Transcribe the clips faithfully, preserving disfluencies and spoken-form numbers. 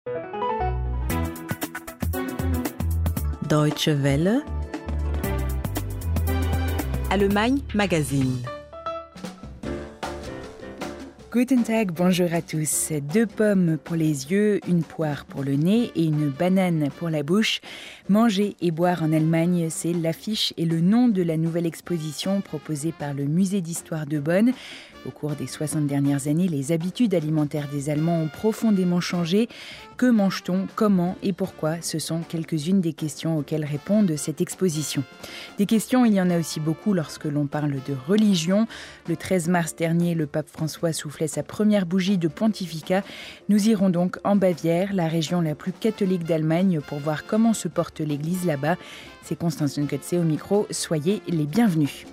Deutsche Welle, Allemagne Magazine. Guten Tag, bonjour à tous. Deux pommes pour les yeux, une poire pour le nez et une banane pour la bouche. Manger et boire en Allemagne, c'est l'affiche et le nom de la nouvelle exposition proposée par le Musée d'Histoire de Bonn. Au cours des soixante dernières années, les habitudes alimentaires des Allemands ont profondément changé. Que mange-t-on, comment et pourquoi ? Ce sont quelques-unes des questions auxquelles répondent cette exposition. Des questions, il y en a aussi beaucoup lorsque l'on parle de religion. Le treize mars dernier, le pape François soufflait sa première bougie de pontificat. Nous irons donc en Bavière, la région la plus catholique d'Allemagne, pour voir comment se porte l'église là-bas. C'est Constance Nkotze au micro. Soyez les bienvenus.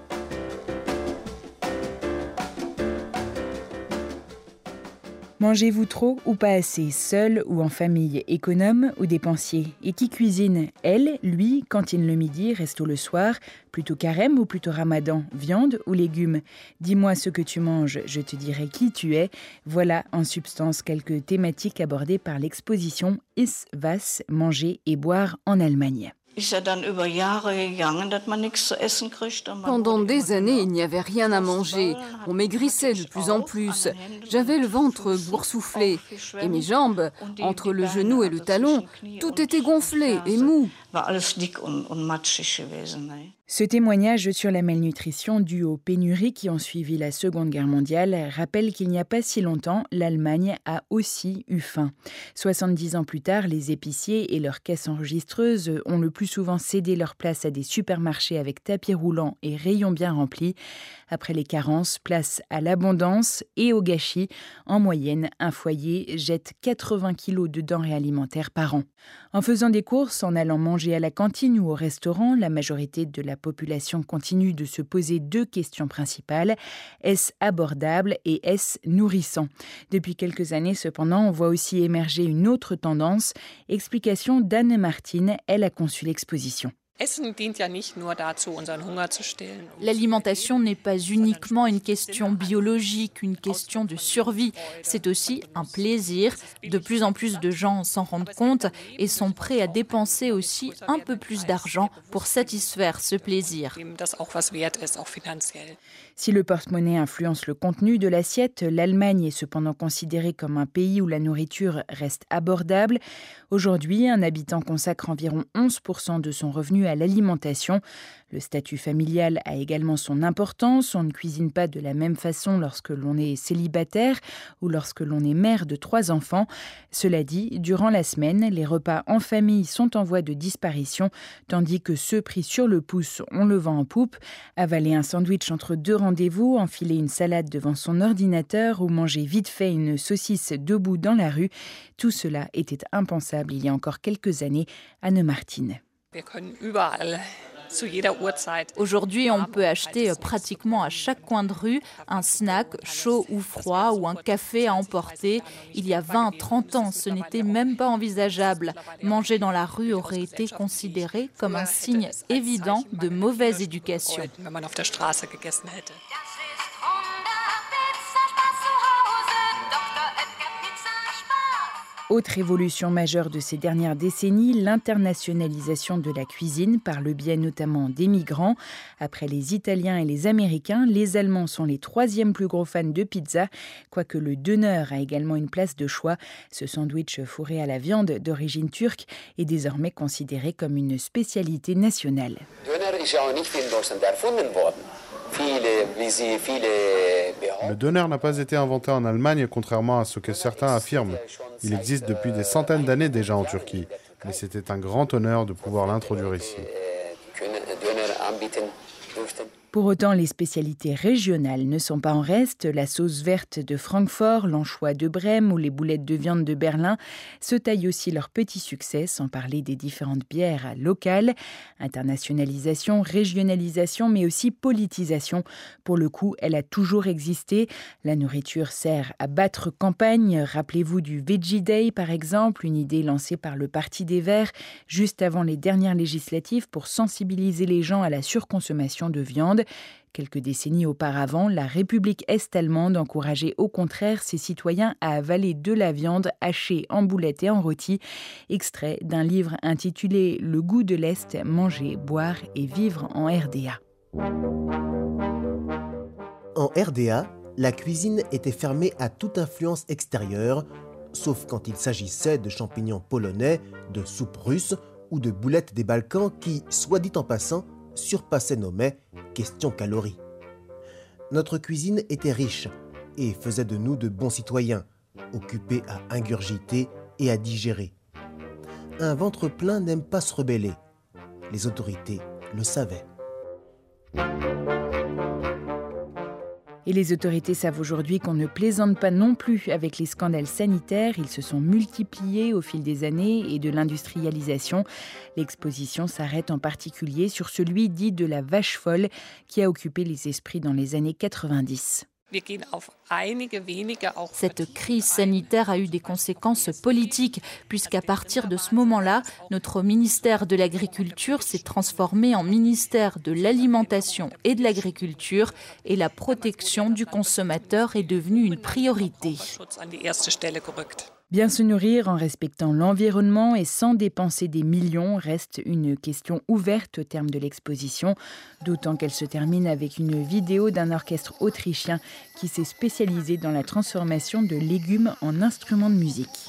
Mangez-vous trop ou pas assez, seul ou en famille, économe ou dépensier ? Et qui cuisine ? Elle, lui, cantine le midi, resto le soir, plutôt carême ou plutôt ramadan, viande ou légumes ? Dis-moi ce que tu manges, je te dirai qui tu es. Voilà en substance quelques thématiques abordées par l'exposition Iss was, manger et boire en Allemagne. Pendant des années, il n'y avait rien à manger. On maigrissait de plus en plus. J'avais le ventre boursouflé. Et mes jambes, entre le genou et le talon, tout était gonflé et mou. Ce témoignage sur la malnutrition due aux pénuries qui ont suivi la Seconde Guerre mondiale rappelle qu'il n'y a pas si longtemps, l'Allemagne a aussi eu faim. soixante-dix ans plus tard, les épiciers et leurs caisses enregistreuses ont le plus souvent cédé leur place à des supermarchés avec tapis roulants et rayons bien remplis. Après les carences, place à l'abondance et au gâchis. En moyenne, un foyer jette quatre-vingts kilos de denrées alimentaires par an. En faisant des courses, en allant manger à la cantine ou au restaurant, la majorité de la population continue de se poser deux questions principales. Est-ce abordable et est-ce nourrissant ? Depuis quelques années, cependant, on voit aussi émerger une autre tendance. Explication d'Anne Martin, elle a conçu l'exposition. L'alimentation n'est pas uniquement une question biologique, une question de survie. C'est aussi un plaisir. De plus en plus de gens s'en rendent compte et sont prêts à dépenser aussi un peu plus d'argent pour satisfaire ce plaisir. Si le porte-monnaie influence le contenu de l'assiette, l'Allemagne est cependant considérée comme un pays où la nourriture reste abordable. Aujourd'hui, un habitant consacre environ onze pour cent de son revenu à l'alimentation. Le statut familial a également son importance. On ne cuisine pas de la même façon lorsque l'on est célibataire ou lorsque l'on est mère de trois enfants. Cela dit, durant la semaine, les repas en famille sont en voie de disparition, tandis que ceux pris sur le pouce ont le vent en poupe. Avaler un sandwich entre deux rendez-vous, enfiler une salade devant son ordinateur ou manger vite fait une saucisse debout dans la rue, tout cela était impensable il y a encore quelques années. Anne Martin. Aujourd'hui, on peut acheter pratiquement à chaque coin de rue un snack chaud ou froid ou un café à emporter. Il y a vingt, trente ans, ce n'était même pas envisageable. Manger dans la rue aurait été considéré comme un signe évident de mauvaise éducation. Autre évolution majeure de ces dernières décennies, l'internationalisation de la cuisine par le biais notamment des migrants. Après les Italiens et les Américains, les Allemands sont les troisièmes plus gros fans de pizza, quoique le döner a également une place de choix. Ce sandwich fourré à la viande d'origine turque est désormais considéré comme une spécialité nationale. Le döner n'a pas été inventé en Allemagne, contrairement à ce que certains affirment. Il existe depuis des centaines d'années déjà en Turquie, mais c'était un grand honneur de pouvoir l'introduire ici. Pour autant, les spécialités régionales ne sont pas en reste. La sauce verte de Francfort, l'anchois de Brême ou les boulettes de viande de Berlin se taillent aussi leur petit succès, sans parler des différentes bières locales. Internationalisation, régionalisation, mais aussi politisation. Pour le coup, elle a toujours existé. La nourriture sert à battre campagne. Rappelez-vous du Veggie Day, par exemple, une idée lancée par le Parti des Verts juste avant les dernières législatives pour sensibiliser les gens à la surconsommation de viande. allemande. Quelques décennies auparavant, la République est-allemande encourageait au contraire ses citoyens à avaler de la viande hachée en boulettes et en rôti, extrait d'un livre intitulé « Le goût de l'Est, manger, boire et vivre en R D A ». En R D A, la cuisine était fermée à toute influence extérieure, sauf quand il s'agissait de champignons polonais, de soupe russe ou de boulettes des Balkans qui, soit dit en passant, surpassaient nos mets, question calories. Notre cuisine était riche et faisait de nous de bons citoyens, occupés à ingurgiter et à digérer. Un ventre plein n'aime pas se rebeller. Les autorités le savaient. Et les autorités savent aujourd'hui qu'on ne plaisante pas non plus avec les scandales sanitaires. Ils se sont multipliés au fil des années et de l'industrialisation. L'exposition s'arrête en particulier sur celui dit de la vache folle qui a occupé les esprits dans les années quatre-vingt-dix. Cette crise sanitaire a eu des conséquences politiques, puisqu'à partir de ce moment-là, notre ministère de l'Agriculture s'est transformé en ministère de l'Alimentation et de l'Agriculture, et la protection du consommateur est devenue une priorité. Bien se nourrir en respectant l'environnement et sans dépenser des millions reste une question ouverte au terme de l'exposition, d'autant qu'elle se termine avec une vidéo d'un orchestre autrichien qui s'est spécialisé dans la transformation de légumes en instruments de musique.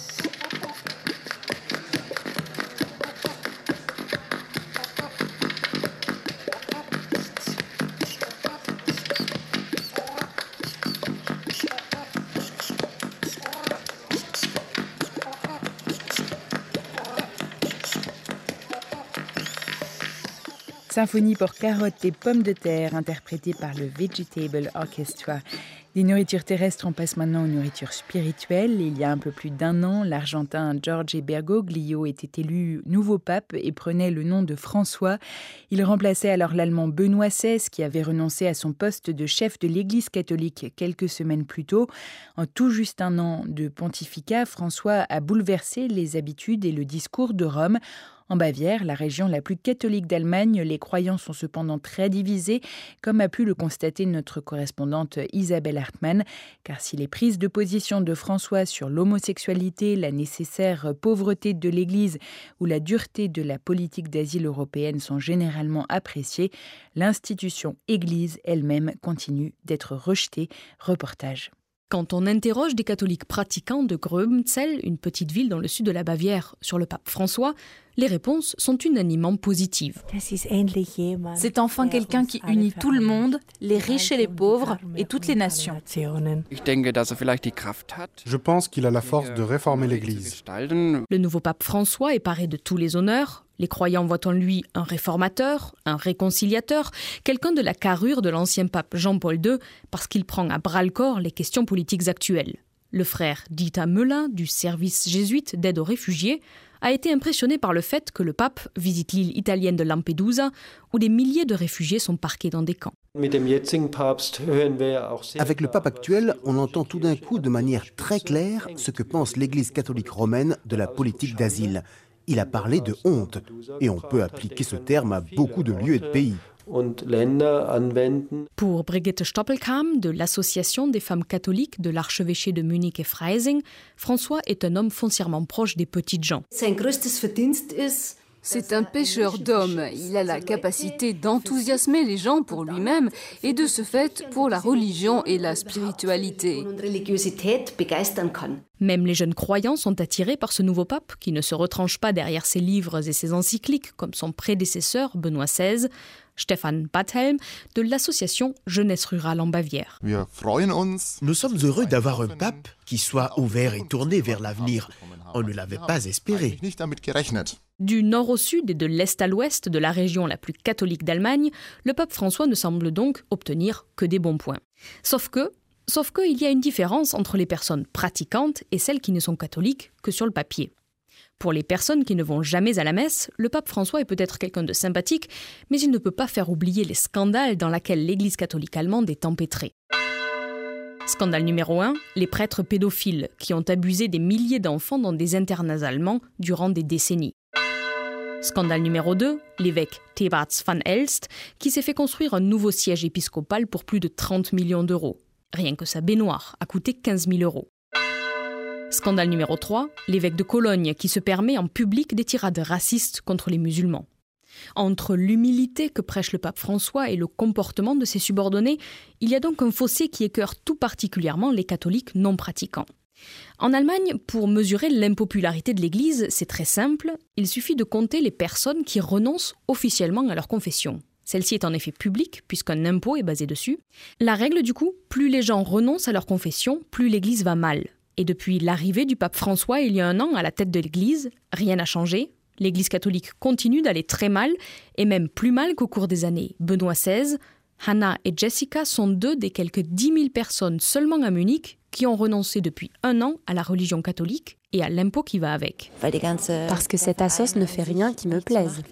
Symphonie pour carottes et pommes de terre, interprétée par le Vegetable Orchestra. Des nourritures terrestres, on passe maintenant aux nourritures spirituelles. Il y a un peu plus d'un an, l'Argentin Jorge Bergoglio était élu nouveau pape et prenait le nom de François. Il remplaçait alors l'Allemand Benoît seize, qui avait renoncé à son poste de chef de l'Église catholique quelques semaines plus tôt. En tout juste un an de pontificat, François a bouleversé les habitudes et le discours de Rome. En Bavière, la région la plus catholique d'Allemagne, les croyants sont cependant très divisés, comme a pu le constater notre correspondante Isabelle Hartmann, car si les prises de position de François sur l'homosexualité, la nécessaire pauvreté de l'Église ou la dureté de la politique d'asile européenne sont généralement appréciées, l'institution Église elle-même continue d'être rejetée. Reportage. Quand on interroge des catholiques pratiquants de Gröbenzell, une petite ville dans le sud de la Bavière, sur le pape François, les réponses sont unanimement positives. C'est enfin quelqu'un qui unit tout le monde, les riches et les pauvres, et toutes les nations. Je pense qu'il a la force de réformer l'Église. Le nouveau pape François est paré de tous les honneurs. Les croyants voient en lui un réformateur, un réconciliateur, quelqu'un de la carrure de l'ancien pape Jean-Paul deux, parce qu'il prend à bras-le-corps les questions politiques actuelles. Le frère Dieter Müller, du service jésuite d'aide aux réfugiés, a été impressionné par le fait que le pape visite l'île italienne de Lampedusa, où des milliers de réfugiés sont parqués dans des camps. Avec le pape actuel, on entend tout d'un coup de manière très claire ce que pense l'Église catholique romaine de la politique d'asile. Il a parlé de honte, et on peut appliquer ce terme à beaucoup de lieux et de pays. Pour Brigitte Stoppelkamp, de l'Association des femmes catholiques de l'archevêché de Munich et Freising, François est un homme foncièrement proche des petites gens. C'est un pêcheur d'hommes. Il a la capacité d'enthousiasmer les gens pour lui-même et de ce fait pour la religion et la spiritualité. Même les jeunes croyants sont attirés par ce nouveau pape qui ne se retranche pas derrière ses livres et ses encycliques comme son prédécesseur Benoît seize. Stefan Badhelm, de l'association Jeunesse rurale en Bavière. Nous sommes heureux d'avoir un pape qui soit ouvert et tourné vers l'avenir. On ne l'avait pas espéré. Du nord au sud et de l'est à l'ouest de la région la plus catholique d'Allemagne, le pape François ne semble donc obtenir que des bons points. Sauf que, sauf qu'il y a une différence entre les personnes pratiquantes et celles qui ne sont catholiques que sur le papier. Pour les personnes qui ne vont jamais à la messe, le pape François est peut-être quelqu'un de sympathique, mais il ne peut pas faire oublier les scandales dans lesquels l'Église catholique allemande est empêtrée. Scandale numéro un, les prêtres pédophiles qui ont abusé des milliers d'enfants dans des internats allemands durant des décennies. Scandale numéro deux, l'évêque Thebats van Elst, qui s'est fait construire un nouveau siège épiscopal pour plus de trente millions d'euros. Rien que sa baignoire a coûté quinze mille euros. Scandale numéro trois, l'évêque de Cologne, qui se permet en public des tirades racistes contre les musulmans. Entre l'humilité que prêche le pape François et le comportement de ses subordonnés, il y a donc un fossé qui écœure tout particulièrement les catholiques non pratiquants. En Allemagne, pour mesurer l'impopularité de l'Église, c'est très simple, il suffit de compter les personnes qui renoncent officiellement à leur confession. Celle-ci est en effet publique, puisqu'un impôt est basé dessus. La règle du coup, plus les gens renoncent à leur confession, plus l'Église va mal. Et depuis l'arrivée du pape François il y a un an à la tête de l'Église, rien n'a changé. L'Église catholique continue d'aller très mal, et même plus mal qu'au cours des années Benoît seize. Hannah et Jessica sont deux des quelques dix mille personnes seulement à Munich qui ont renoncé depuis un an à la religion catholique et à l'impôt qui va avec. Parce que cette assoce ne fait rien qui me plaise.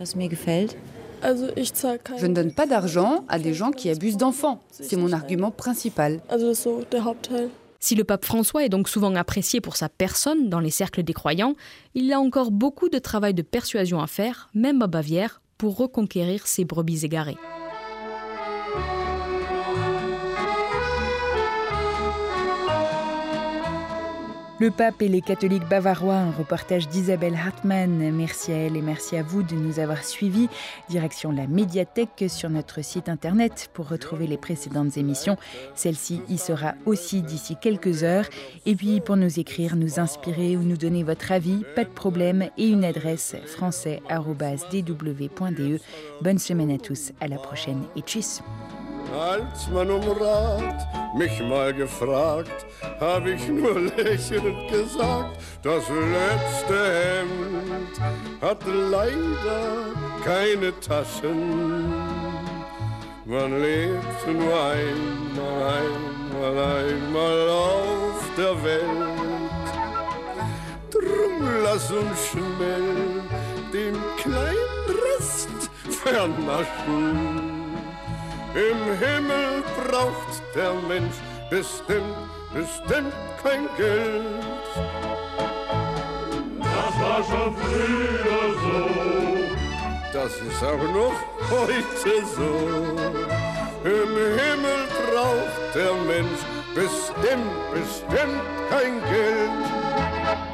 Je ne donne pas d'argent à des gens qui abusent d'enfants. C'est mon argument principal. Si le pape François est donc souvent apprécié pour sa personne dans les cercles des croyants, il a encore beaucoup de travail de persuasion à faire, même à Bavière, pour reconquérir ses brebis égarées. Le pape et les catholiques bavarois, un reportage d'Isabelle Hartmann. Merci à elle et merci à vous de nous avoir suivis. Direction la médiathèque sur notre site internet pour retrouver les précédentes émissions. Celle-ci y sera aussi d'ici quelques heures. Et puis pour nous écrire, nous inspirer ou nous donner votre avis, pas de problème, et une adresse français arobase d w point d e. Bonne semaine à tous, à la prochaine et tchuss. Als man um Rat mich mal gefragt, hab ich nur lächelnd gesagt, das letzte Hemd hat leider keine Taschen. Man lebt nur einmal, einmal, einmal auf der Welt. Drum lass uns schnell den kleinen Rest vernaschen. Im Himmel braucht der Mensch bestimmt, bestimmt kein Geld. Das war schon früher so, das ist auch noch heute so. Im Himmel braucht der Mensch bestimmt, bestimmt kein Geld.